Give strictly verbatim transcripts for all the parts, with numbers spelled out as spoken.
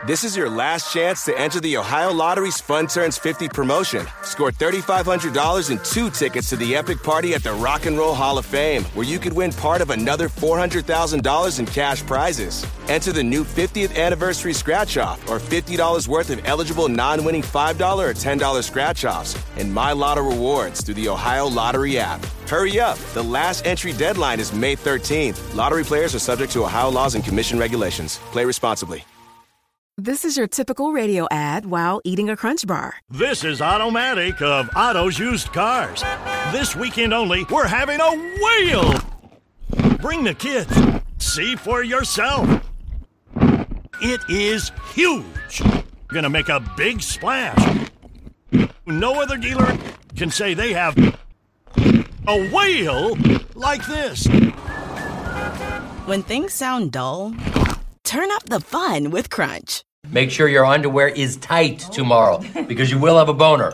This is your last chance to enter the Ohio Lottery's Fun Turns fifty promotion. Score three thousand five hundred dollars and two tickets to the epic party at the Rock and Roll Hall of Fame, where you could win part of another four hundred thousand dollars in cash prizes. Enter the new fiftieth anniversary scratch-off or fifty dollars worth of eligible non-winning five dollars or ten dollars scratch-offs and My Lotto rewards through the Ohio Lottery app. Hurry up. The last entry deadline is May thirteenth. Lottery players are subject to Ohio laws and commission regulations. Play responsibly. This is your typical radio ad while eating a Crunch Bar. This is Automatic of Otto's Used Cars. This weekend only, we're having a whale. Bring the kids. See for yourself. It is huge. Gonna make a big splash. No other dealer can say they have a whale like this. When things sound dull, turn up the fun with Crunch. Make sure your underwear is tight tomorrow, because you will have a boner.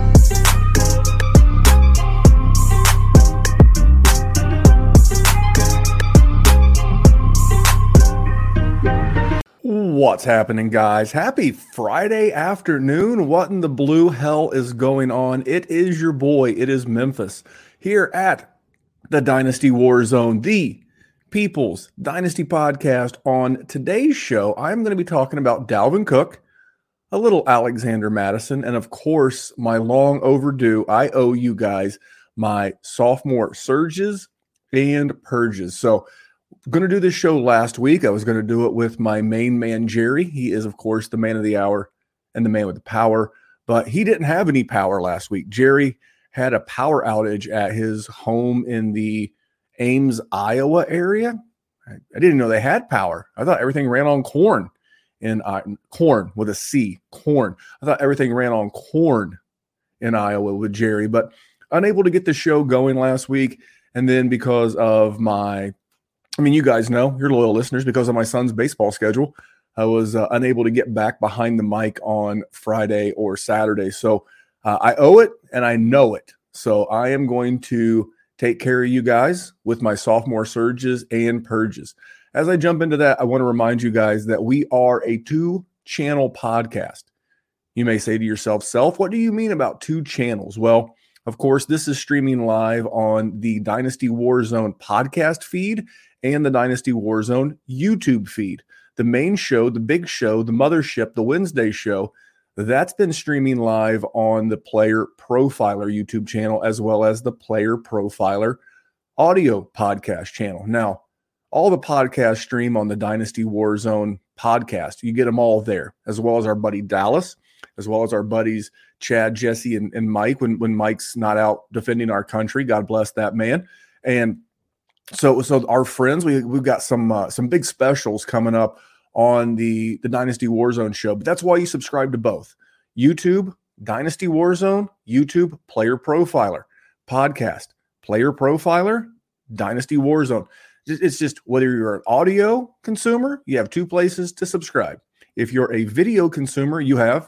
What's happening, guys? Happy Friday afternoon. What in the blue hell is going on? It is your boy. It is Memphis here at the Dynasty Warzone, the People's Dynasty Podcast. On today's show, I'm going to be talking about Dalvin Cook, a little Alexander Mattison, and of course, my long overdue, I owe you guys my sophomore surges and purges. So I'm going to do this show last week. I was going to do it with my main man, Jerry. He is, of course, the man of the hour and the man with the power, but he didn't have any power last week. Jerry had a power outage at his home in the Ames, Iowa area. I, I didn't know they had power. I thought everything ran on corn in uh, corn with a C, corn. I thought everything ran on corn in Iowa with Jerry, but unable to get the show going last week. And then because of my, I mean, you guys know, you're loyal listeners, because of my son's baseball schedule, I was uh, unable to get back behind the mic on Friday or Saturday. So uh, I owe it and I know it. So I am going to take care of you guys with my sophomore surges and purges. As I jump into that, I want to remind you guys that we are a two-channel podcast. You may say to yourself, Self, what do you mean about two channels? Well, of course, this is streaming live on the Dynasty Warzone podcast feed and the Dynasty Warzone YouTube feed. The main show, the big show, the mothership, the Wednesday show, that's been streaming live on the Player Profiler YouTube channel, as well as the Player Profiler audio podcast channel. Now, all the podcasts stream on the Dynasty Warzone podcast. You get them all there, as well as our buddy Dallas, as well as our buddies Chad, Jesse, and, and Mike, when, when Mike's not out defending our country. God bless that man. And so, so our friends, we, we've got some uh, some big specials coming up on the, the Dynasty Warzone show. But that's why you subscribe to both. YouTube, Dynasty Warzone, YouTube, Player Profiler, podcast, Player Profiler, Dynasty Warzone. It's just whether you're an audio consumer, you have two places to subscribe. If you're a video consumer, you have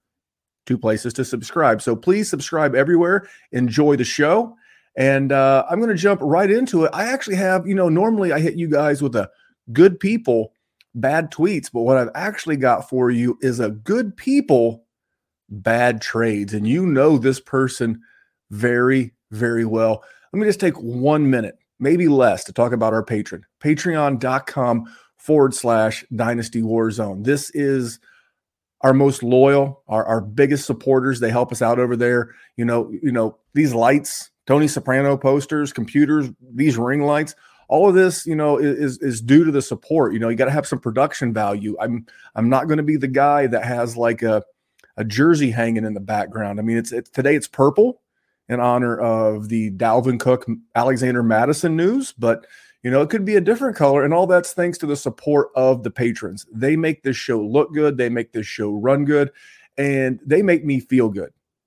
two places to subscribe. So please subscribe everywhere. Enjoy the show. And uh, I'm going to jump right into it. I actually have, you know, normally I hit you guys with a good people, bad tweets, but what I've actually got for you is a good people, bad trades. And you know this person very, very well. Let me just take one minute, maybe less, to talk about our patron. Patreon.com forward slash Dynasty Warzone. This is our most loyal, our, our biggest supporters. They help us out over there. You know, you know, these lights, Tony Soprano posters, computers, these ring lights, all of this, you know, is is due to the support. You know, you got to have some production value. I'm I'm not going to be the guy that has like a a jersey hanging in the background. I mean, it's, it's today it's purple in honor of the Dalvin Cook, Alexander Mattison news, but you know, it could be a different color, and all that's thanks to the support of the patrons. They make this show look good. They make this show run good, and they make me feel good.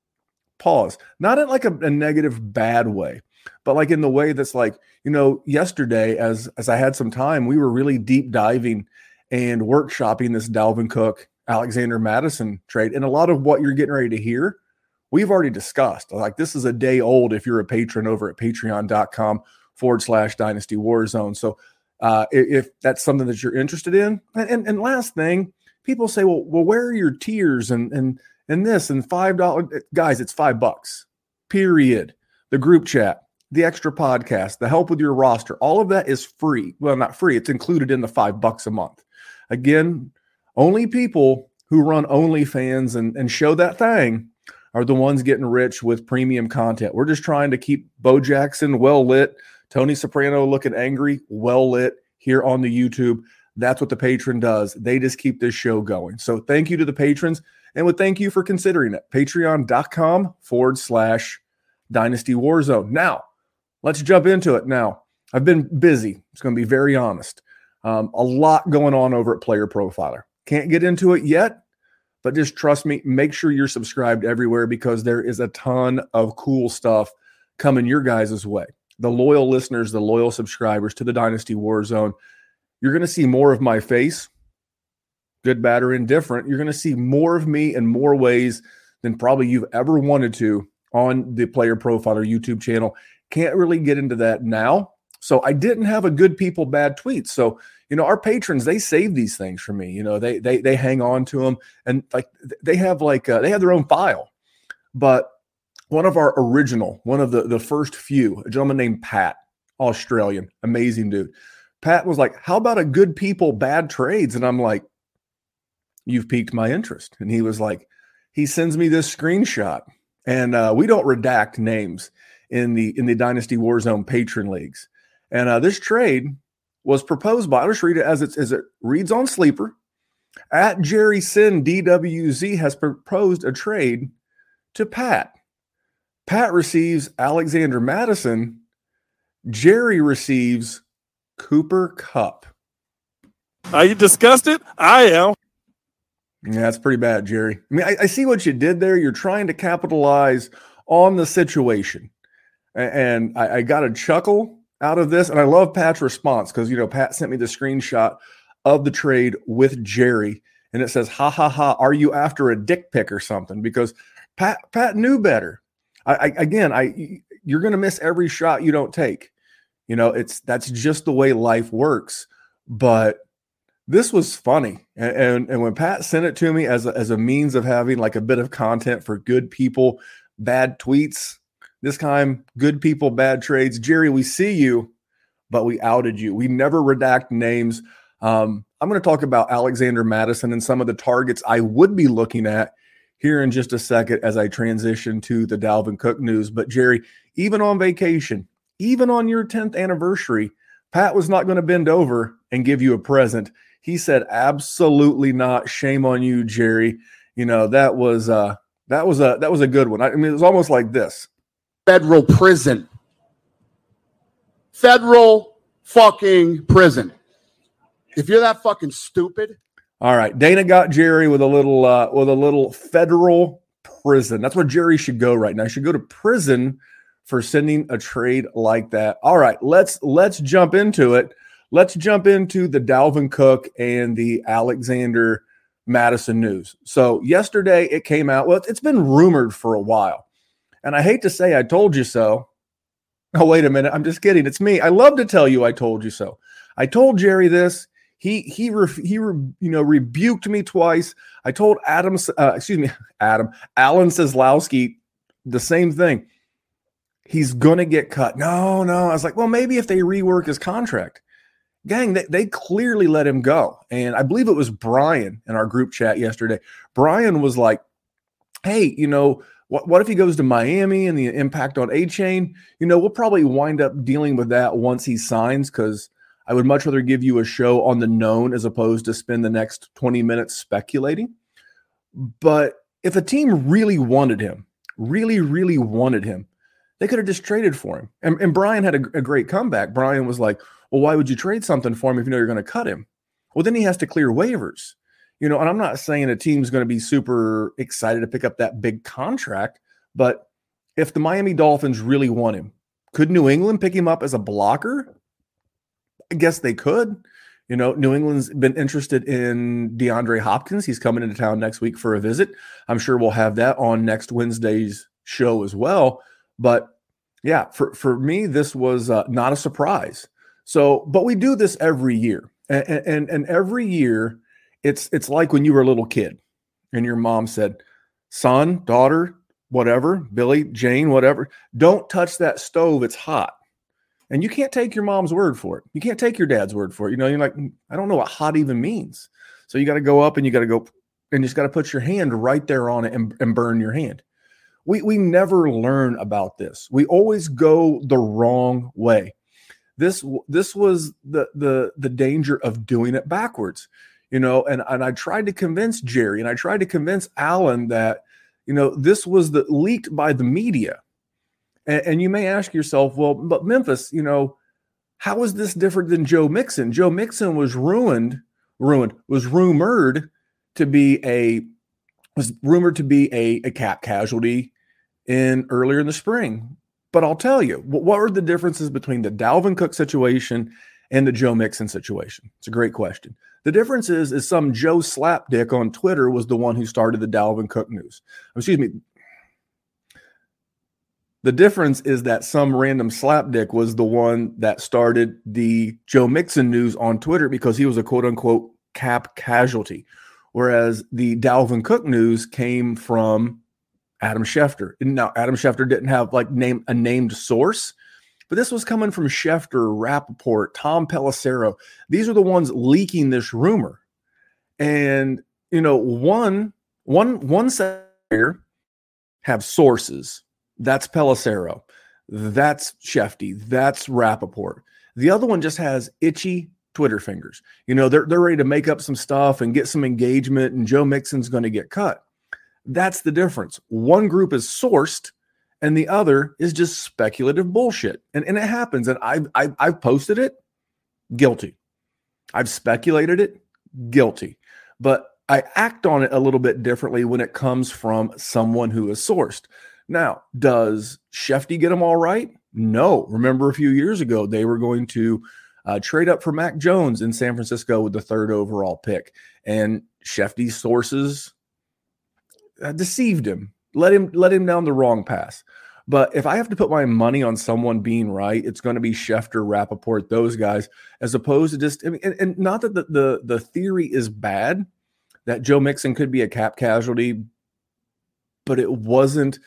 Pause. Not in like a, a negative, bad way, but like in the way that's like, you know, yesterday, as as I had some time, we were really deep diving and workshopping this Dalvin Cook, Alexander Mattison trade. And a lot of what you're getting ready to hear, we've already discussed. Like, this is a day old if you're a patron over at patreon.com forward slash Dynasty Warzone. So uh, if, if that's something that you're interested in, and, and, and last thing, people say, well, well, where are your tiers and and and this and five dollars? Guys, it's five bucks. Period. The group chat, the extra podcast, the help with your roster, all of that is free. Well, not free. It's included in the five bucks a month. Again, only people who run OnlyFans and, and show that thing are the ones getting rich with premium content. We're just trying to keep Bo Jackson well lit, Tony Soprano looking angry, well lit here on the YouTube. That's what the patron does. They just keep this show going. So thank you to the patrons, and would thank you for considering it. Patreon.com forward slash Dynasty Warzone. Now, let's jump into it. Now, I've been busy. It's going to be very honest. Um, a lot going on over at Player Profiler. Can't get into it yet, but just trust me, make sure you're subscribed everywhere because there is a ton of cool stuff coming your guys' way. The loyal listeners, the loyal subscribers to the Dynasty Warzone, you're going to see more of my face, good, bad, or indifferent. You're going to see more of me in more ways than probably you've ever wanted to on the Player Profiler YouTube channel. Can't really get into that now. So I didn't have a good people, bad tweets. So, you know, our patrons, they save these things for me. You know, they they they hang on to them, and like they have like uh, they have their own file. But one of our original, one of the the first few, a gentleman named Pat, Australian, amazing dude. Pat was like, how about a good people, bad trades? And I'm like, you've piqued my interest. And he was like, he sends me this screenshot. And uh, we don't redact names in the in the Dynasty Warzone patron leagues. And uh, this trade was proposed by, I'll just read it as, it's, as it reads on Sleeper. At Jerry Sin D W Z has proposed a trade to Pat. Pat receives Alexander Madison. Jerry receives Cooper Kupp. Are you disgusted? I am. Yeah, that's pretty bad, Jerry. I mean, I, I see what you did there. You're trying to capitalize on the situation. And I, I got a chuckle out of this. And I love Pat's response because, you know, Pat sent me the screenshot of the trade with Jerry. And it says, ha, ha, ha, are you after a dick pic or something? Because Pat Pat knew better. I, I again, I you're going to miss every shot you don't take. You know, it's that's just the way life works. But this was funny. And, and, and when Pat sent it to me as a, as a means of having like a bit of content for good people, bad tweets, this time, good people, bad trades. Jerry, we see you, but we outed you. We never redact names. Um, I'm going to talk about Alexander Madison and some of the targets I would be looking at here in just a second as I transition to the Dalvin Cook news. But Jerry, even on vacation, even on your tenth anniversary, Pat was not going to bend over and give you a present. He said, absolutely not. Shame on you, Jerry. You know, that was uh, that was a that was a good one. I, I mean, it was almost like this. Federal prison. Federal fucking prison. If you're that fucking stupid. All right. Dana got Jerry with a little uh, with a little federal prison. That's where Jerry should go right now. He should go to prison for sending a trade like that. All right, let's let's jump into it. Let's jump into the Dalvin Cook and the Alexander Madison news. So yesterday it came out. Well, it's been rumored for a while. And I hate to say I told you so. Oh, wait a minute. I'm just kidding. It's me. I love to tell you I told you so. I told Jerry this. He he ref, he re, you know rebuked me twice. I told Adam uh, excuse me Adam Alan Seslowsky the same thing. He's going to get cut. No, no. I was like, well, maybe if they rework his contract. Gang, they, they clearly let him go. And I believe it was Brian in our group chat yesterday. Brian was like, hey, you know, what, what if he goes to Miami and the impact on A-Chain? You know, we'll probably wind up dealing with that once he signs because I would much rather give you a show on the known as opposed to spend the next twenty minutes speculating. But if a team really wanted him, really, really wanted him, they could have just traded for him. And, and Brian had a, a great comeback. Brian was like, well, why would you trade something for him if you know you're going to cut him? Well, then he has to clear waivers. You know, and I'm not saying a team's going to be super excited to pick up that big contract, but if the Miami Dolphins really want him, could New England pick him up as a blocker? I guess they could. You know, New England's been interested in DeAndre Hopkins. He's coming into town next week for a visit. I'm sure we'll have that on next Wednesday's show as well. But yeah, for, for me, this was uh, not a surprise. So, but we do this every year. And, and, and every year It's it's like when you were a little kid and your mom said, son, daughter, whatever, Billy, Jane, whatever, don't touch that stove. It's hot. And you can't take your mom's word for it. You can't take your dad's word for it. You know, you're like, I don't know what hot even means. So you got to go up and you got to go and you just got to put your hand right there on it and, and burn your hand. We we never learn about this. We always go the wrong way. This this was the the the danger of doing it backwards, you know. And and I tried to convince Jerry and I tried to convince Alan that, you know, this was the leaked by the media. And, and you may ask yourself, well, but Memphis, you know, how is this different than Joe Mixon? Joe Mixon was ruined, ruined was rumored to be a was rumored to be a, a cap casualty in earlier in the spring. But I'll tell you, what are the differences between the Dalvin Cook situation and the Joe Mixon situation? It's a great question. The difference is, is some Joe Slapdick on Twitter was the one who started the Dalvin Cook news. Excuse me. The difference is that some random slapdick was the one that started the Joe Mixon news on Twitter because he was a quote unquote cap casualty. Whereas the Dalvin Cook news came from Adam Schefter. Now, Adam Schefter didn't have like name a named source, but this was coming from Schefter, Rappaport, Tom Pelissero. These are the ones leaking this rumor. And, you know, one, one, one side here have sources. That's Pelissero. That's Shefty. That's Rappaport. The other one just has itchy Twitter fingers. You know, they're, they're ready to make up some stuff and get some engagement, and Joe Mixon's going to get cut. That's the difference. One group is sourced and the other is just speculative bullshit. And, and it happens. And I've, I've, I've posted it, guilty. I've speculated it, guilty. But I act on it a little bit differently when it comes from someone who is sourced. Now, does Shefty get them all right? No. Remember a few years ago, they were going to uh, trade up for Mac Jones in San Francisco with the third overall pick. And Shefty's sources uh, deceived him, let him, let him down the wrong path. But if I have to put my money on someone being right, it's going to be Schefter, Rappaport, those guys, as opposed to just, I mean, and, and not that the, the, the theory is bad, that Joe Mixon could be a cap casualty, but it wasn't,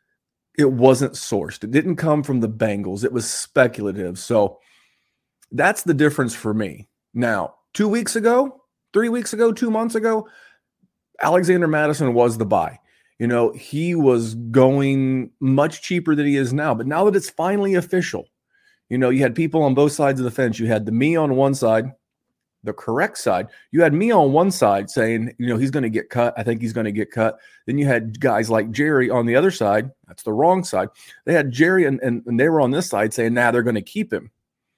it wasn't sourced. It didn't come from the Bengals. It was speculative. So that's the difference for me. Now, two weeks ago, three weeks ago, two months ago, Alexander Mattison was the buy. You know, he was going much cheaper than he is now. But now that it's finally official, you know, you had people on both sides of the fence. You had the me on one side, the correct side. You had me on one side saying, you know, he's going to get cut. I think he's going to get cut. Then you had guys like Jerry on the other side. That's the wrong side. They had Jerry and, and, and they were on this side saying, nah, they're going to keep him.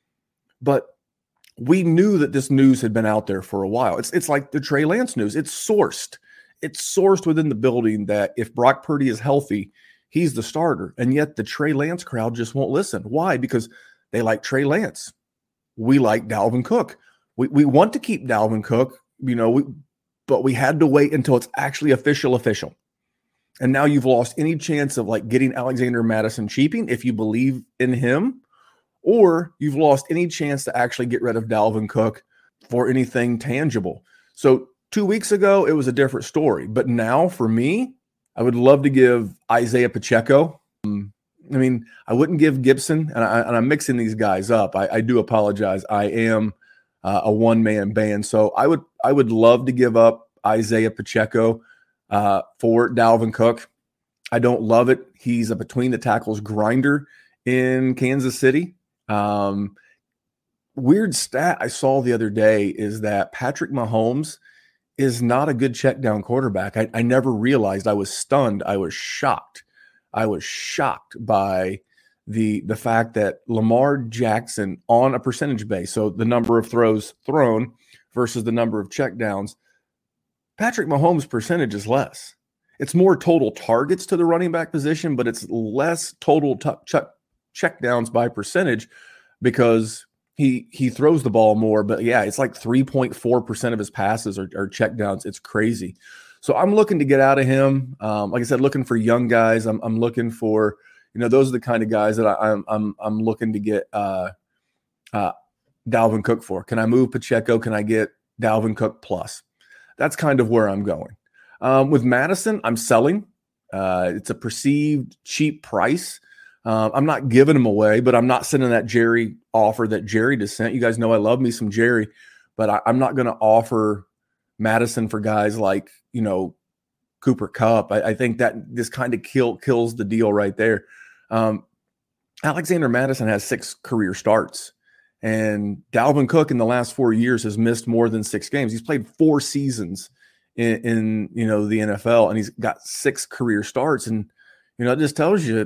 But we knew that this news had been out there for a while. It's, it's like the Trey Lance news. It's sourced. It's sourced within the building that if Brock Purdy is healthy, he's the starter. And yet the Trey Lance crowd just won't listen. Why? Because they like Trey Lance. We like Dalvin Cook. We we want to keep Dalvin Cook, you know, we, but we had to wait until it's actually official, official. And now you've lost any chance of like getting Alexander Mattison cheaping if you believe in him, or you've lost any chance to actually get rid of Dalvin Cook for anything tangible. So two weeks ago, it was a different story. But now for me, I would love to give Isaiah Pacheco. Um, I mean, I wouldn't give Gibson, and, I, and I'm mixing these guys up. I, I do apologize. I am Uh, a one-man band. So I would I would love to give up Isaiah Pacheco uh, for Dalvin Cook. I don't love it. He's a between-the-tackles grinder in Kansas City. Um, weird stat I saw the other day is that Patrick Mahomes is not a good check-down quarterback. I, I never realized. I was stunned. I was shocked. I was shocked by the the fact that Lamar Jackson on a percentage base, so the number of throws thrown versus the number of checkdowns, Patrick Mahomes' percentage is less. It's more total targets to the running back position, but it's less total t- check checkdowns by percentage because he he throws the ball more. But yeah, it's like three point four percent of his passes are, are checkdowns. It's crazy. So I'm looking to get out of him. Um, like I said, looking for young guys. I'm I'm looking for, you know, those are the kind of guys that I, I'm I'm I'm looking to get uh, uh, Dalvin Cook for. Can I move Pacheco? Can I get Dalvin Cook plus? that's kind of where I'm going. Um, with Madison, I'm selling. Uh, it's a perceived cheap price. Uh, I'm not giving him away, but I'm not sending that Jerry offer that Jerry just sent. You guys know I love me some Jerry, but I, I'm not going to offer Madison for guys like, you know, Cooper Kupp. I, I think that this kind of kill, kills the deal right there. Um, Alexander Madison has six career starts, and Dalvin Cook in the last four years has missed more than six games. He's played four seasons in, in you know, the N F L, and he's got six career starts. And, you know, it just tells you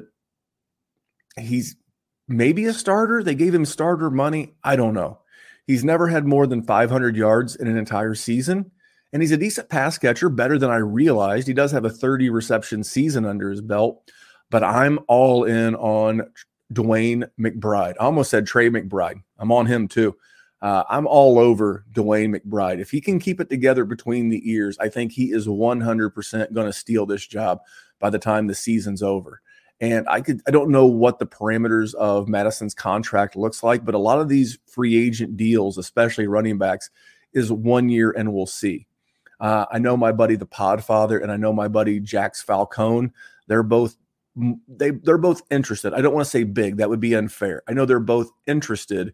he's maybe a starter. They gave him starter money. I don't know. He's never had more than five hundred yards in an entire season. And he's a decent pass catcher, better than I realized. He does have a thirty reception season under his belt, but I'm all in on DeWayne McBride. I almost said Trey McBride. I'm on him too. Uh, I'm all over DeWayne McBride. If he can keep it together between the ears, I think he is one hundred percent going to steal this job by the time the season's over. And I could, I don't know what the parameters of Madison's contract looks like, but a lot of these free agent deals, especially running backs, is one year and we'll see. Uh, I know my buddy, the Podfather, and I know my buddy, Jax Falcone. They're both, they, they're both interested. I don't want to say big. That would be unfair. I know they're both interested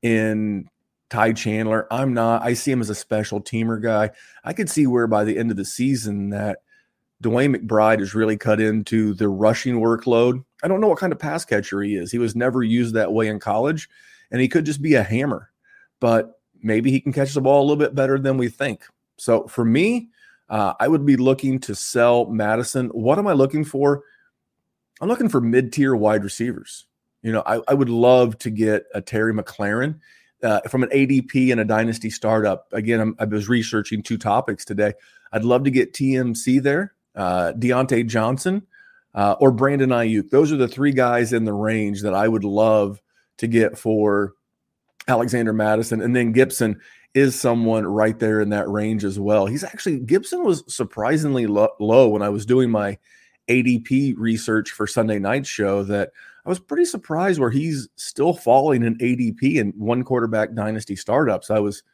in Ty Chandler. I'm not. I see him as a special teamer guy. I could see where by the end of the season that DeWayne McBride is really cut into the rushing workload. I don't know what kind of pass catcher he is. He was never used that way in college, and he could just be a hammer. But maybe he can catch the ball a little bit better than we think. So for me, uh, I would be looking to sell Madison. What am I looking for? I'm looking for mid-tier wide receivers. You know, I, I would love to get a Terry McLaurin uh, from an A D P and a dynasty startup. Again, I'm, I was researching two topics today. I'd love to get T M C there, uh, Deontay Johnson, uh, or Brandon Ayuk. Those are the three guys in the range that I would love to get for Alexander Madison. And then Gibson is someone right there in that range as well. He's actually, Gibson was surprisingly lo- low when I was doing my A D P research for Sunday night's show, that I was pretty surprised where he's still falling in A D P in one quarterback dynasty startups. I was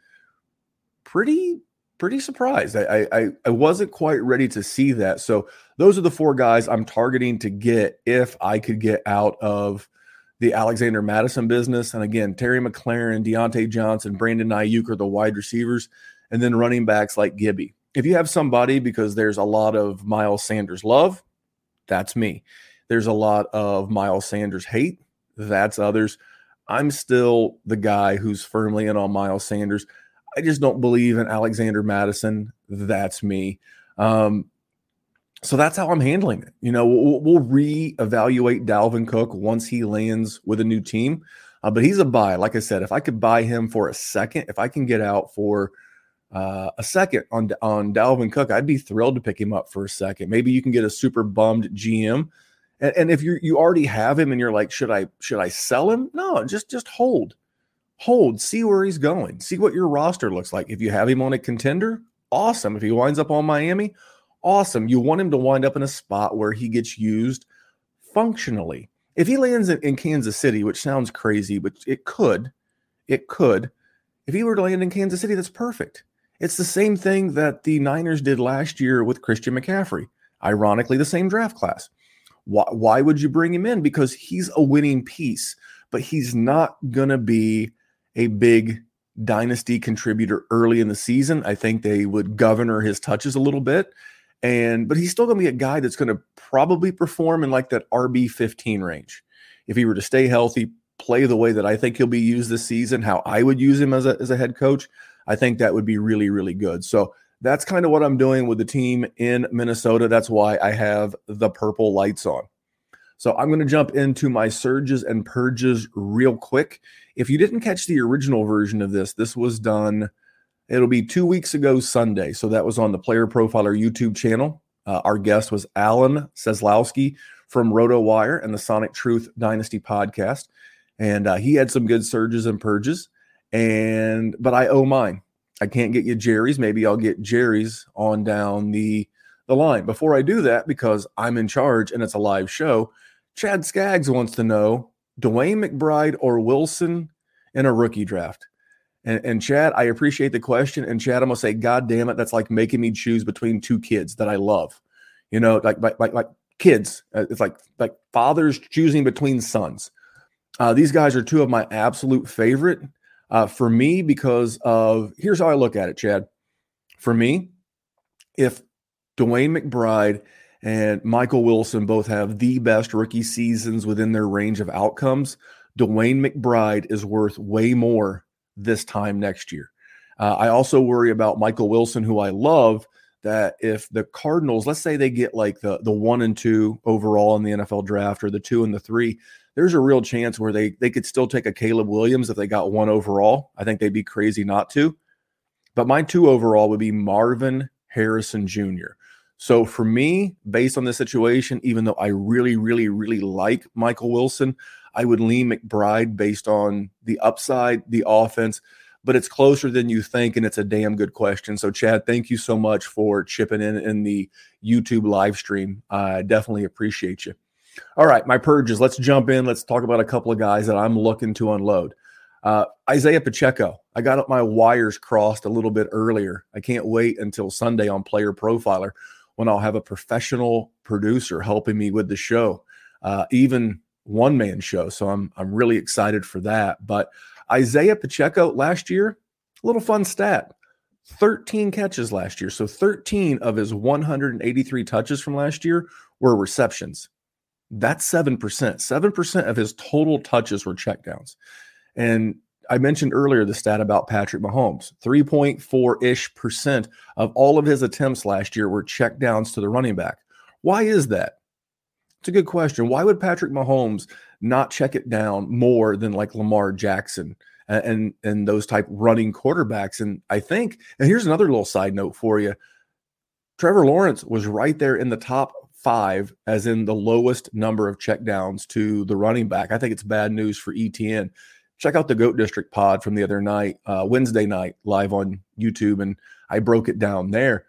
pretty, pretty surprised. I, I, I wasn't quite ready to see that. So those are the four guys I'm targeting to get if I could get out of the Alexander Madison business. And again, Terry McLaurin, Deontay Johnson, Brandon Ayuk are the wide receivers, and then running backs like Gibby. If you have somebody, because there's a lot of Miles Sanders love, that's me. There's a lot of Miles Sanders hate, that's others. I'm still the guy who's firmly in on Miles Sanders. I just don't believe in Alexander Madison. That's me. Um, So that's how I'm handling it. You know, we'll, we'll reevaluate Dalvin Cook once he lands with a new team. Uh, but he's a buy. Like I said, if I could buy him for a second, if I can get out for uh, a second on, on Dalvin Cook, I'd be thrilled to pick him up for a second. Maybe you can get a super bummed G M. And, and if you you already have him and you're like, should I should I sell him? No, just just hold. Hold. See where he's going. See what your roster looks like. If you have him on a contender, awesome. If he winds up on Miami, awesome. You want him to wind up in a spot where he gets used functionally. If he lands in, in Kansas City, which sounds crazy, but it could, it could. If he were to land in Kansas City, that's perfect. It's the same thing that the Niners did last year with Christian McCaffrey. Ironically, the same draft class. Why, why would you bring him in? Because he's a winning piece, but he's not going to be a big dynasty contributor early in the season. I think they would governor his touches a little bit. And but he's still going to be a guy that's going to probably perform in like that R B fifteen range. If he were to stay healthy, play the way that I think he'll be used this season, how I would use him as a, as a head coach, I think that would be really, really good. So that's kind of what I'm doing with the team in Minnesota. That's why I have the purple lights on. So I'm going to jump into my surges and purges real quick. If you didn't catch the original version of this, this was done, it'll be two weeks ago Sunday. So that was on the Player Profiler YouTube channel. Uh, our guest was Alan Seslowski from RotoWire and the Sonic Truth Dynasty podcast. And uh, he had some good surges and purges. And but I owe mine. I can't get you Jerry's. Maybe I'll get Jerry's on down the, the line. Before I do that, because I'm in charge and it's a live show, Chad Skaggs wants to know, DeWayne McBride or Wilson in a rookie draft? And, and Chad, I appreciate the question. And Chad, I'm gonna say, God damn it, that's like making me choose between two kids that I love. You know, like like like, like kids. It's like like fathers choosing between sons. Uh, these guys are two of my absolute favorite uh, for me because of, here's how I look at it, Chad. For me, if DeWayne McBride and Michael Wilson both have the best rookie seasons within their range of outcomes, DeWayne McBride is worth way more this time next year. Uh, I also worry about Michael Wilson, who I love, that if the Cardinals, let's say they get like the, the one and two overall in the N F L draft or the two and the three, there's a real chance where they they could still take a Caleb Williams if they got one overall. I think they'd be crazy not to. But my two overall would be Marvin Harrison Junior So for me, based on the situation, even though I really, really, really like Michael Wilson, I would lean McBride based on the upside, the offense, but it's closer than you think, and it's a damn good question. So, Chad, thank you so much for chipping in in the YouTube live stream. I definitely appreciate you. All right, my purges. Let's jump in. Let's talk about a couple of guys that I'm looking to unload. Uh, Isaiah Pacheco. I got up my wires crossed a little bit earlier. I can't wait until Sunday on Player Profiler when I'll have a professional producer helping me with the show, uh, even one-man show. So I'm I'm really excited for that. But Isaiah Pacheco last year, a little fun stat, thirteen catches last year. So thirteen of his one hundred eighty-three touches from last year were receptions. That's seven percent. seven percent of his total touches were checkdowns. And I mentioned earlier the stat about Patrick Mahomes. three point four-ish percent of all of his attempts last year were checkdowns to the running back. Why is that? It's a good question. Why would Patrick Mahomes not check it down more than like Lamar Jackson and, and, and those type running quarterbacks? And I think, and here's another little side note for you. Trevor Lawrence was right there in the top five, as in the lowest number of checkdowns to the running back. I think it's bad news for E T N. Check out the GOAT District pod from the other night, uh, Wednesday night, live on YouTube, and I broke it down there.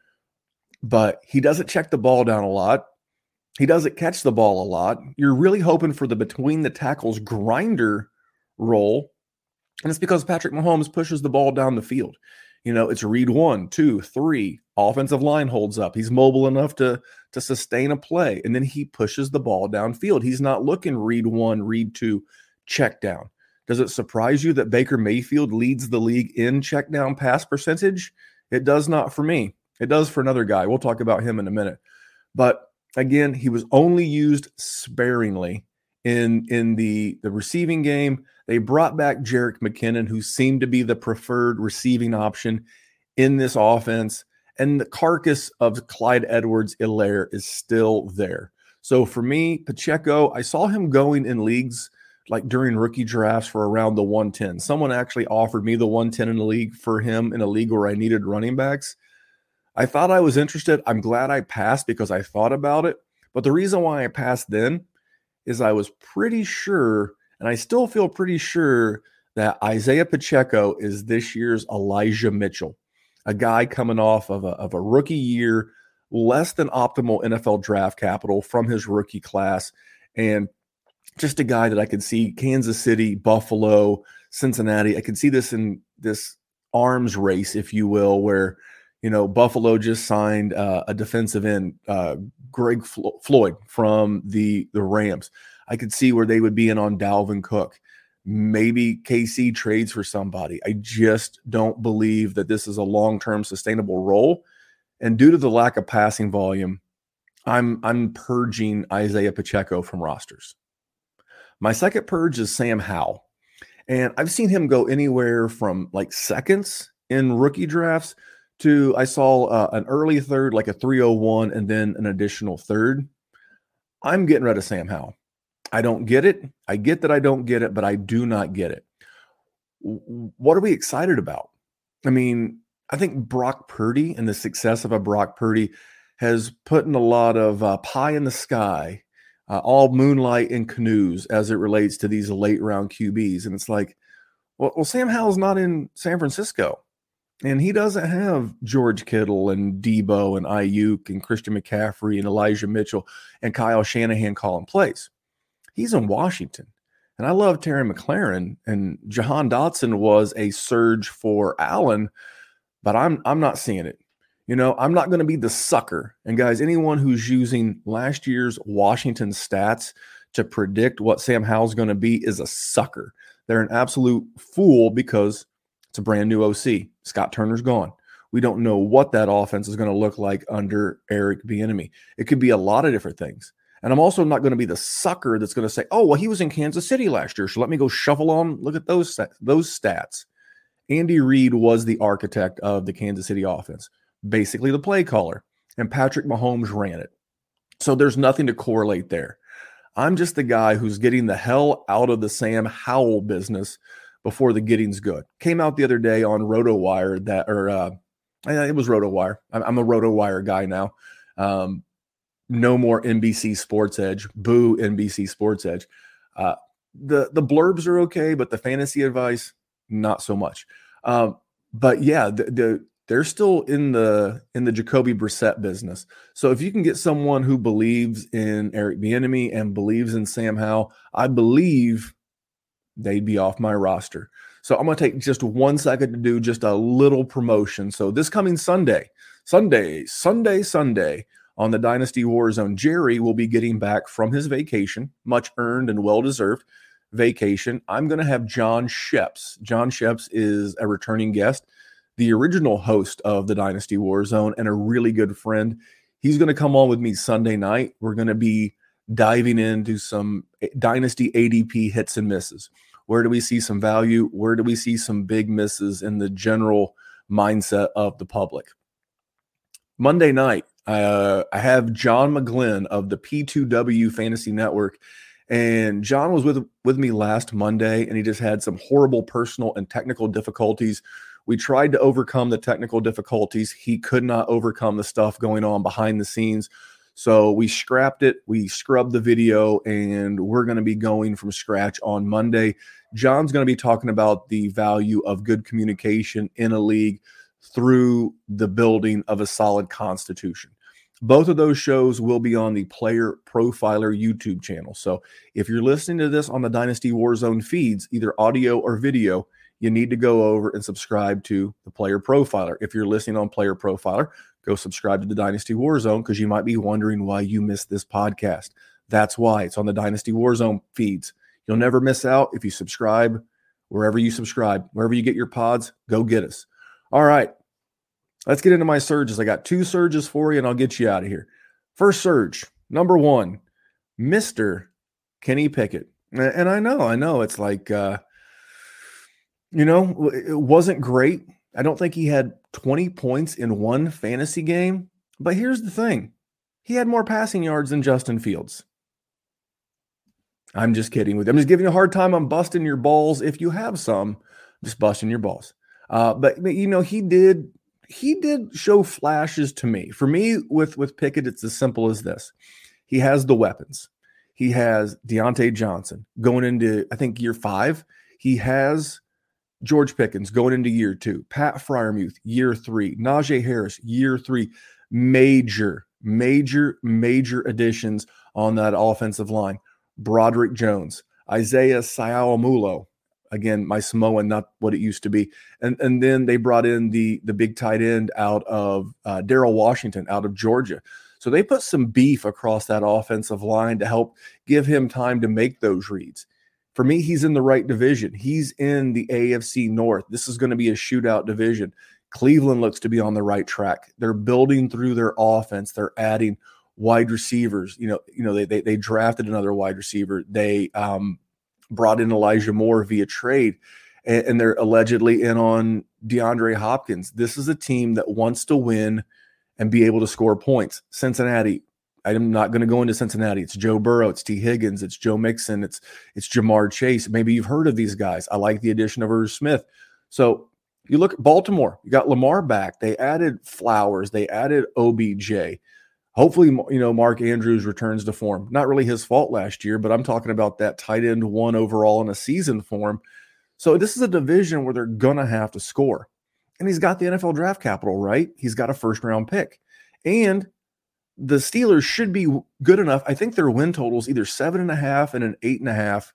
But he doesn't check the ball down a lot. He doesn't catch the ball a lot. You're really hoping for the between the tackles grinder role, and it's because Patrick Mahomes pushes the ball down the field. You know, it's read one, two, three. Offensive line holds up. He's mobile enough to, to sustain a play, and then he pushes the ball downfield. He's not looking read one, read two, check down. Does it surprise you that Baker Mayfield leads the league in check down pass percentage? It does not for me. It does for another guy. We'll talk about him in a minute. But again, he was only used sparingly in, in the, the receiving game. They brought back Jerick McKinnon, who seemed to be the preferred receiving option in this offense. And the carcass of Clyde Edwards-Helaire is still there. So for me, Pacheco, I saw him going in leagues like during rookie drafts for around the one ten. Someone actually offered me the one ten in the league for him in a league where I needed running backs. I thought I was interested. I'm glad I passed because I thought about it. But the reason why I passed then is I was pretty sure, and I still feel pretty sure, that Isaiah Pacheco is this year's Elijah Mitchell, a guy coming off of a, of a rookie year, less than optimal N F L draft capital from his rookie class, and just a guy that I could see Kansas City, Buffalo, Cincinnati. I could see this in this arms race, if you will, where, you know, Buffalo just signed uh, a defensive end, uh, Greg Flo- Floyd from the, the Rams. I could see where they would be in on Dalvin Cook. Maybe K C trades for somebody. I just don't believe that this is a long-term sustainable role. And due to the lack of passing volume, I'm I'm purging Isaiah Pacheco from rosters. My second purge is Sam Howell. And I've seen him go anywhere from like seconds in rookie drafts to I saw uh, an early third, like a three oh one, and then an additional third. I'm getting rid of Sam Howell. I don't get it. I get that I don't get it, but I do not get it. What are we excited about? I mean, I think Brock Purdy and the success of a Brock Purdy has put in a lot of uh, pie in the sky, uh, all moonlight and canoes as it relates to these late round Q Bs. And it's like, well, well, Sam Howell's not in San Francisco, and he doesn't have George Kittle and Debo and Ayuk and Christian McCaffrey and Elijah Mitchell and Kyle Shanahan calling plays. He's in Washington. And I love Terry McLaurin, and Jahan Dotson was a surge for Allen, but I'm I'm not seeing it. You know, I'm not going to be the sucker. And guys, anyone who's using last year's Washington stats to predict what Sam Howell's going to be is a sucker. They're an absolute fool because it's a brand new O C. Scott Turner's gone. We don't know what that offense is going to look like under Eric Bieniemy. It could be a lot of different things. And I'm also not going to be the sucker that's going to say, oh, well, he was in Kansas City last year, so let me go shuffle on, look at those, those stats. Andy Reid was the architect of the Kansas City offense, basically the play caller, and Patrick Mahomes ran it. So there's nothing to correlate there. I'm just the guy who's getting the hell out of the Sam Howell business before the getting's good. Came out the other day on RotoWire that, or uh, it was RotoWire. I'm a RotoWire guy now. Um, no more N B C Sports Edge. Boo N B C Sports Edge. Uh, the the blurbs are okay, but the fantasy advice, not so much. Um, but yeah, the, the they're still in the in the Jacoby Brissett business. So if you can get someone who believes in Eric Bieniemy and believes in Sam Howell, I believe they'd be off my roster. So I'm going to take just one second to do just a little promotion. So this coming Sunday, Sunday, Sunday, Sunday on the Dynasty Warzone, Jerry will be getting back from his vacation, much earned and well-deserved vacation. I'm going to have John Sheps. John Sheps is a returning guest, the original host of the Dynasty Warzone and a really good friend. He's going to come on with me Sunday night. We're going to be diving into some Dynasty A D P hits and misses. Where do we see some value? Where do we see some big misses in the general mindset of the public? Monday night, uh, I have John McGlynn of the P two W Fantasy Network. And John was with, with me last Monday, and he just had some horrible personal and technical difficulties. We tried to overcome the technical difficulties. He could not overcome the stuff going on behind the scenes. So we scrapped it, we scrubbed the video, and we're going to be going from scratch on Monday. John's going to be talking about the value of good communication in a league through the building of a solid constitution. Both of those shows will be on the Player Profiler YouTube channel. So if you're listening to this on the Dynasty Warzone feeds, either audio or video, you need to go over and subscribe to the Player Profiler. If you're listening on Player Profiler, go subscribe to the Dynasty Warzone because you might be wondering why you missed this podcast. That's why it's on the Dynasty Warzone feeds. You'll never miss out if you subscribe wherever you subscribe. Wherever you get your pods, go get us. All right, let's get into my surges. I got two surges for you, and I'll get you out of here. First surge, number one, Mister Kenny Pickett. And I know, I know it's like, uh, you know, it wasn't great. I don't think he had twenty points in one fantasy game. But here's the thing. He had more passing yards than Justin Fields. I'm just kidding with you. I'm just giving you a hard time. I'm busting your balls. If you have some, just busting your balls. Uh, but, but, you know, he did he did show flashes to me. For me, with, with Pickett, it's as simple as this. He has the weapons. He has Deontay Johnson going into, I think, year five. He has George Pickens going into year two, Pat Freiermuth, year three, Najee Harris, year three, major, major, major additions on that offensive line. Broderick Jones, Isaiah Siaumulo, again, my Samoan, not what it used to be. And, and then they brought in the, the big tight end out of uh, Darrell Washington out of Georgia. So they put some beef across that offensive line to help give him time to make those reads. For me, he's in the right division. He's in the A F C North. This is going to be a shootout division. Cleveland looks to be on the right track. They're building through their offense. They're adding wide receivers. You know, you know, they they, they drafted another wide receiver. They um, brought in Elijah Moore via trade, and, and they're allegedly in on DeAndre Hopkins. This is a team that wants to win and be able to score points. Cincinnati. I'm not going to go into Cincinnati. It's Joe Burrow. It's T. Higgins. It's Joe Mixon. It's it's Jamar Chase. Maybe you've heard of these guys. I like the addition of Irv Smith. So you look at Baltimore. You got Lamar back. They added Flowers. They added O B J. Hopefully, you know, Mark Andrews returns to form. Not really his fault last year, but I'm talking about that tight end one overall in a season form. So this is a division where they're going to have to score. And he's got the N F L draft capital, right? He's got a first-round pick. And the Steelers should be good enough. I think their win total is either seven and a half and an eight and a half.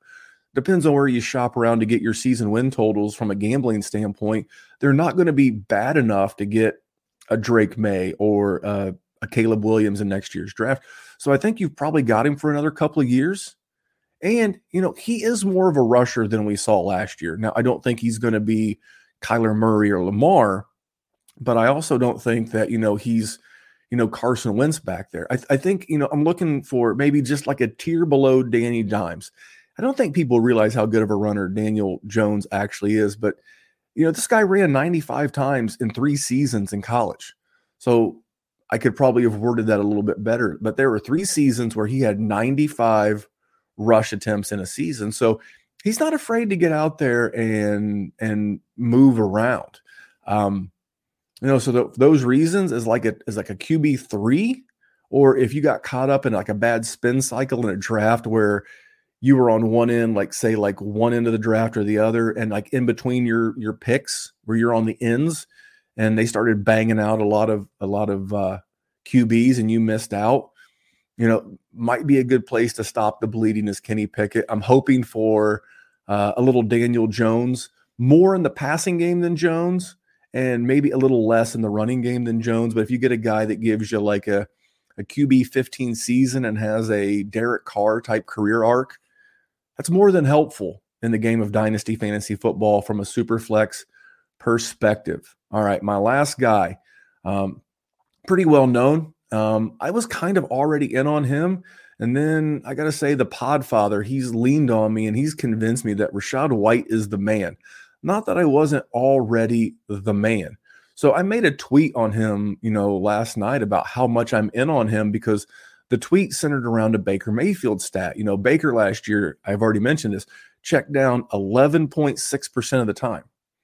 depends on where you shop around to get your season win totals from a gambling standpoint. They're not going to be bad enough to get a Drake May or uh, a Caleb Williams in next year's draft. So I think you've probably got him for another couple of years. And, you know, he is more of a rusher than we saw last year. Now, I don't think he's going to be Kyler Murray or Lamar, but I also don't think that, you know, he's, you know, Carson Wentz back there. I, th- I think, you know, I'm looking for maybe just like a tier below Danny Dimes. I don't think people realize how good of a runner Daniel Jones actually is, but, you know, this guy ran ninety-five times in three seasons in college. So I could probably have worded that a little bit better, but there were three seasons where he had ninety-five rush attempts in a season. So he's not afraid to get out there and, and move around. Um, you know, so the, those reasons is like a, is like a Q B three, or if you got caught up in like a bad spin cycle in a draft where you were on one end, like say like one end of the draft or the other, and like in between your, your picks where you're on the ends and they started banging out a lot of, a lot of uh, Q Bs and you missed out, you know, might be a good place to stop the bleeding is Kenny Pickett. I'm hoping for uh, a little Daniel Jones, more in the passing game than Jones, and maybe a little less in the running game than Jones. But if you get a guy that gives you like a, a Q B fifteen season and has a Derek Carr type career arc, that's more than helpful in the game of dynasty fantasy football from a super flex perspective. All right, my last guy, um, pretty well known. Um, I was kind of already in on him. And then I got to say the Podfather, he's leaned on me and he's convinced me that Rachaad White is the man. Not that I wasn't already the man. So I made a tweet on him, you know, last night about how much I'm in on him, because the tweet centered around a Baker Mayfield stat. You know, Baker last year, I've already mentioned this, checked down eleven point six percent of the time.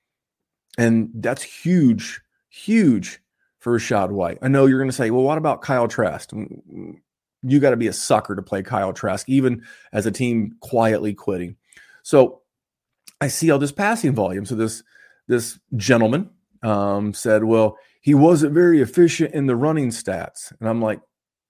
And that's huge, huge for Rachaad White. I know you're going to say, well, what about Kyle Trask? You got to be a sucker to play Kyle Trask, even as a team quietly quitting. So I see all this passing volume. So this, this gentleman um, said, well, he wasn't very efficient in the running stats. And I'm like,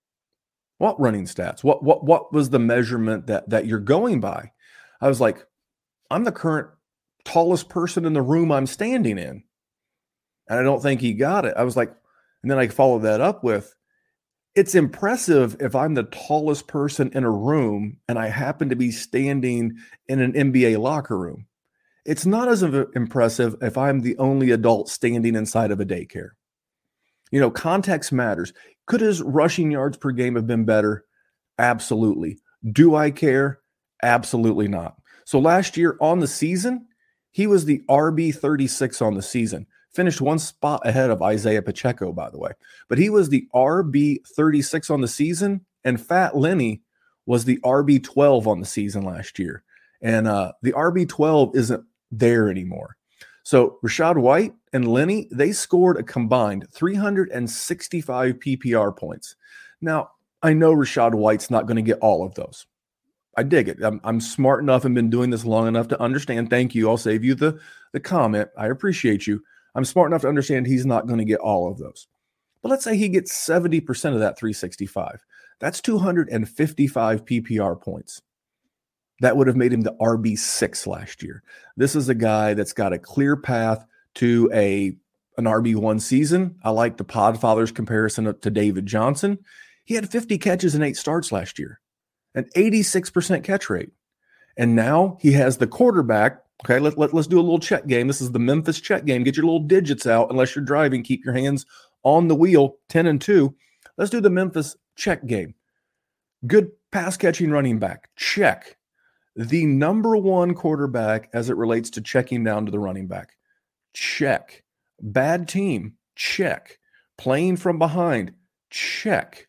what running stats? What, what, what was the measurement that, that you're going by? I was like, I'm the current tallest person in the room I'm standing in. And I don't think he got it. I was like, and then I followed that up with, it's impressive if I'm the tallest person in a room and I happen to be standing in an N B A locker room. It's not as impressive if I'm the only adult standing inside of a daycare. You know, context matters. Could his rushing yards per game have been better? Absolutely. Do I care? Absolutely not. So last year on the season, he was the R B thirty-six on the season. Finished one spot ahead of Isaiah Pacheco, by the way. But he was the R B thirty-six on the season, and Fat Lenny was the R B twelve on the season last year. And uh, the R B twelve isn't there anymore. So Rachaad White and Lenny, they scored a combined three hundred sixty-five P P R points. Now, I know Rachaad White's not going to get all of those. I dig it. I'm, I'm smart enough and been doing this long enough to understand. Thank you. I'll save you the, the comment. I appreciate you. I'm smart enough to understand he's not going to get all of those. But let's say he gets seventy percent of that three sixty-five. That's two hundred fifty-five P P R points. That would have made him the R B six last year. This is a guy that's got a clear path to a an R B one season. I like the Podfather's comparison to David Johnson. He had fifty catches and eight starts last year, an eighty-six percent catch rate. And now he has the quarterback. Okay, let, let, let's do a little check game. This is the Memphis check game. Get your little digits out. Unless you're driving, keep your hands on the wheel, ten and two. Let's do the Memphis check game. Good pass catching running back. Check. The number one quarterback as it relates to checking down to the running back. Check. Bad team. Check. Playing from behind. Check.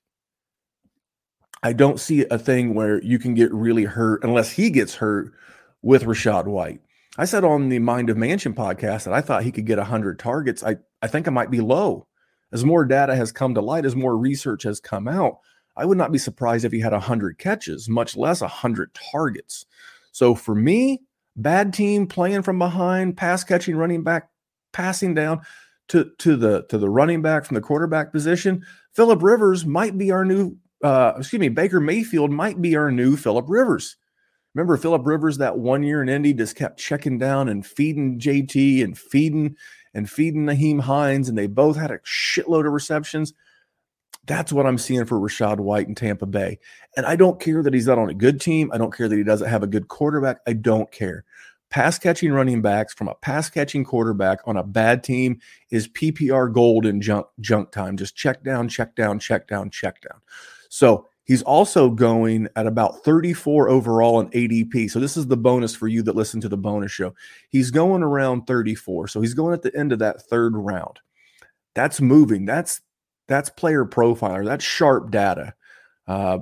I don't see a thing where you can get really hurt unless he gets hurt with Rachaad White. I said on the Mind of Mansion podcast that I thought he could get one hundred targets. I, I think I might be low. As more data has come to light, as more research has come out, I would not be surprised if he had one hundred catches, much less one hundred targets. So for me, bad team, playing from behind, pass catching, running back, passing down to, to, the, to the running back from the quarterback position, Phillip Rivers might be our new, uh, excuse me, Baker Mayfield might be our new Phillip Rivers. Remember Phillip Rivers that one year in Indy just kept checking down and feeding J T and feeding and feeding Nyheim Hines, and they both had a shitload of receptions. That's what I'm seeing for Rachaad White in Tampa Bay. And I don't care that he's not on a good team. I don't care that he doesn't have a good quarterback. I don't care. Pass-catching running backs from a pass-catching quarterback on a bad team is P P R gold in junk, junk time. Just check down, check down, check down, check down. So he's also going at about thirty-four overall in A D P. So this is the bonus for you that listen to the bonus show. He's going around thirty-four. So he's going at the end of that third round. That's moving. That's that's player profiler. That's sharp data. Uh,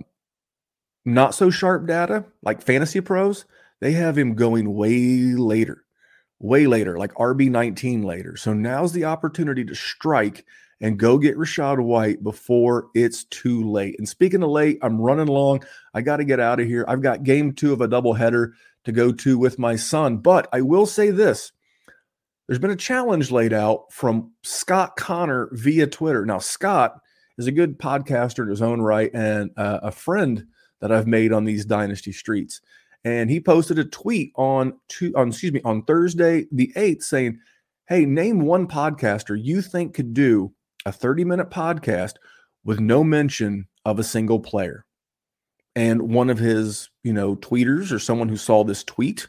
not so sharp data, like Fantasy Pros, they have him going way later, way later, like R B nineteen later. So now's the opportunity to strike and go get Rachaad White before it's too late. And speaking of late, I'm running long. I got to get out of here. I've got game two of a doubleheader to go to with my son. But I will say this. There's been a challenge laid out from Scott Connor via Twitter. Now, Scott is a good podcaster in his own right and uh, a friend that I've made on these Dynasty streets. And he posted a tweet on, two, on excuse me, on Thursday the eighth saying, hey, name one podcaster you think could do a thirty-minute podcast with no mention of a single player. And one of his, you know, tweeters or someone who saw this tweet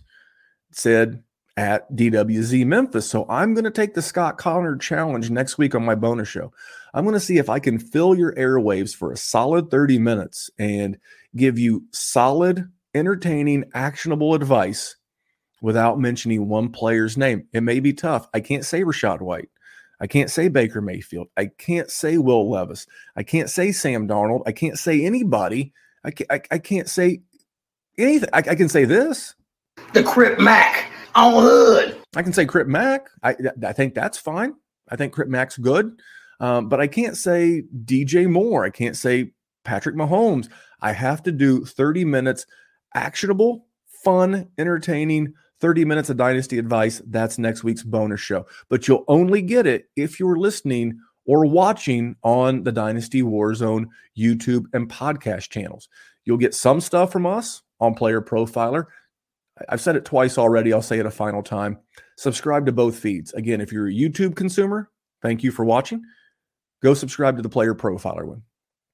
said at D W Z Memphis. So I'm going to take the Scott Connor challenge next week on my bonus show. I'm going to see if I can fill your airwaves for a solid thirty minutes and give you solid, entertaining, actionable advice without mentioning one player's name. It may be tough. I can't say Rachaad White. I can't say Baker Mayfield. I can't say Will Levis. I can't say Sam Darnold. I can't say anybody. I can't, I, I can't say anything. I, I can say this. The Crip Mac on hood. I can say Crip Mac. I, I think that's fine. I think Crip Mac's good. Um, but I can't say D J Moore. I can't say Patrick Mahomes. I have to do thirty minutes actionable, fun, entertaining, thirty minutes of Dynasty advice. That's next week's bonus show. But you'll only get it if you're listening or watching on the Dynasty Warzone YouTube and podcast channels. You'll get some stuff from us on Player Profiler. I've said it twice already. I'll say it a final time. Subscribe to both feeds. Again, if you're a YouTube consumer, thank you for watching. Go subscribe to the Player Profiler one.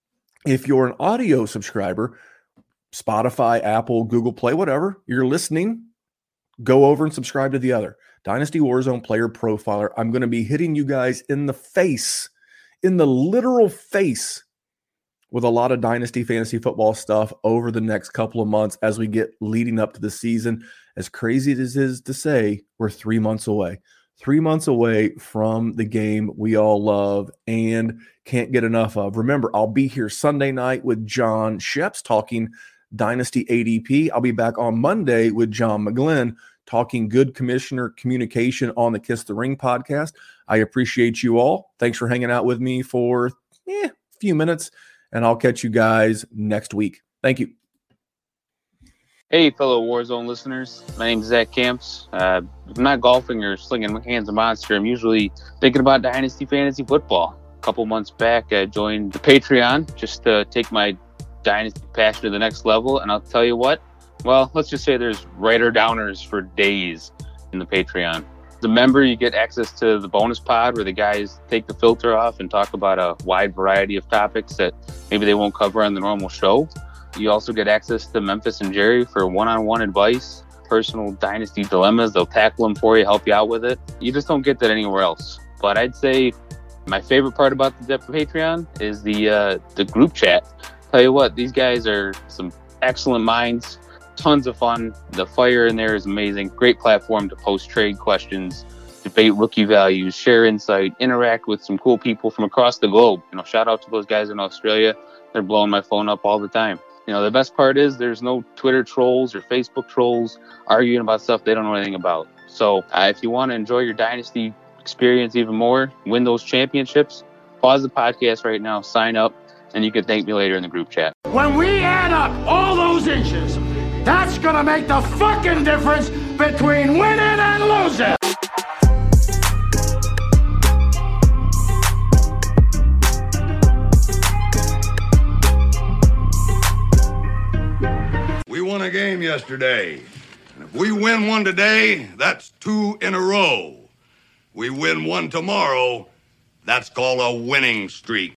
If you're an audio subscriber, Spotify, Apple, Google Play, whatever, you're listening, go over and subscribe to the other. Dynasty Warzone Player Profiler. I'm going to be hitting you guys in the face, in the literal face, with a lot of Dynasty Fantasy Football stuff over the next couple of months as we get leading up to the season. As crazy as it is to say, we're three months away. Three months away from the game we all love and can't get enough of. Remember, I'll be here Sunday night with John Sheps talking Dynasty A D P. I'll be back on Monday with John McGlynn talking good commissioner communication on the Kiss the Ring podcast. I appreciate you all. Thanks for hanging out with me for eh, a few minutes, and I'll catch you guys next week. Thank you. Hey, fellow Warzone listeners. My name is Zach Camps. Uh, I'm not golfing or slinging my hands of monster. I'm usually thinking about Dynasty Fantasy Football. A couple months back, I joined the Patreon just to take my Dynasty passion to the next level. And I'll tell you what, well, let's just say there's writer downers for days in the Patreon. As a member, you get access to the bonus pod where the guys take the filter off and talk about a wide variety of topics that maybe they won't cover on the normal show. You also get access to Memphis and Jerry for one-on-one advice, personal Dynasty dilemmas. They'll tackle them for you, help you out with it. You just don't get that anywhere else. But I'd say my favorite part about the Patreon is the uh, the group chat. Tell you what, these guys are some excellent minds, tons of fun. The fire in there is amazing. Great platform to post trade questions, debate rookie values, share insight, interact with some cool people from across the globe. You know, shout out to those guys in Australia. They're blowing my phone up all the time. You know, the best part is there's no Twitter trolls or Facebook trolls arguing about stuff they don't know anything about. So uh, if you want to enjoy your Dynasty experience even more, win those championships, pause the podcast right now, sign up, and you can thank me later in the group chat. When we add up all those inches, that's going to make the fucking difference between winning and losing. We won a game. game yesterday. And if we win one today, that's two in a row. We win one tomorrow, that's called a winning streak.